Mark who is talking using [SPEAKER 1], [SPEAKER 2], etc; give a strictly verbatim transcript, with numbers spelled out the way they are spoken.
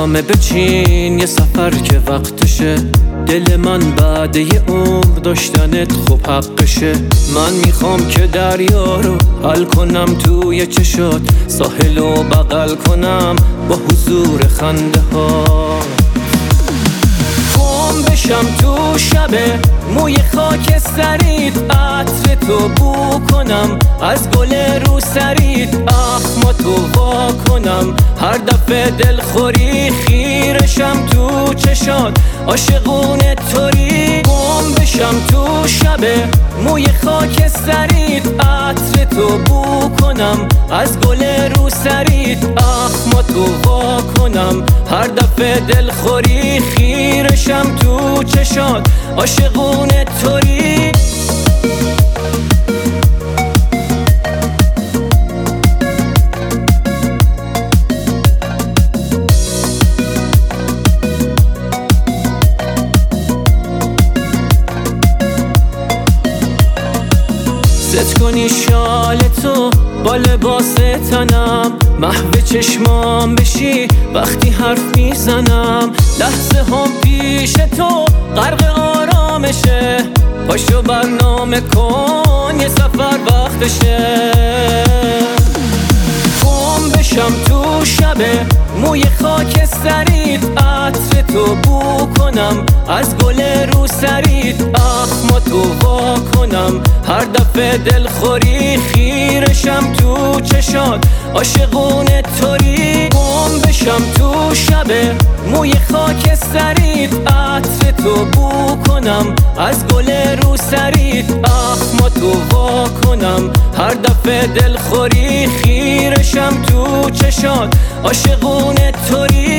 [SPEAKER 1] نامه بچین یه سفر که وقتشه، دل من بعد یه عمر داشتنت خوب حقشه. من میخوام که دریا رو حل کنم توی چشات، ساحل رو بغل کنم با حضور خنده ها. گم بشم تو شبه موی خاک سرید، عطر تو بو کنم از گل رو سرید، اخما تو وا کنم هر دفعه دلخوری، خیرشم تو چشات عاشقونه طوری. گم بشم تو شبه موی خاک سرید، عطر تو بو کنم از گل رو سرید، اخما تو وا کنم هر دفعه دلخوری، خیرشم تو چشات عاشقونه طوری. ست کنی شال تو با لباس تنم، محو چشمام بشی وقتی حرف میزنم، لحظه هم پیش تو غرق آرامشه، پاشو برنامه کن یه سفر وقتشه. گم بشم تو شبه موی خاک سرید، عطر تو بو کنم از گل رو سرید، اخما تو وا کنم هر دفعه دلخوری، خیرشم تو چشات عاشقونه طوری. گم بشم تو شبه موی خاک سرید، عطر تو بو کنم از گل رو سرید، اخما تو وا کنم هر دفعه دلخوری، خیرشم تو چشات عاشقونه طوری.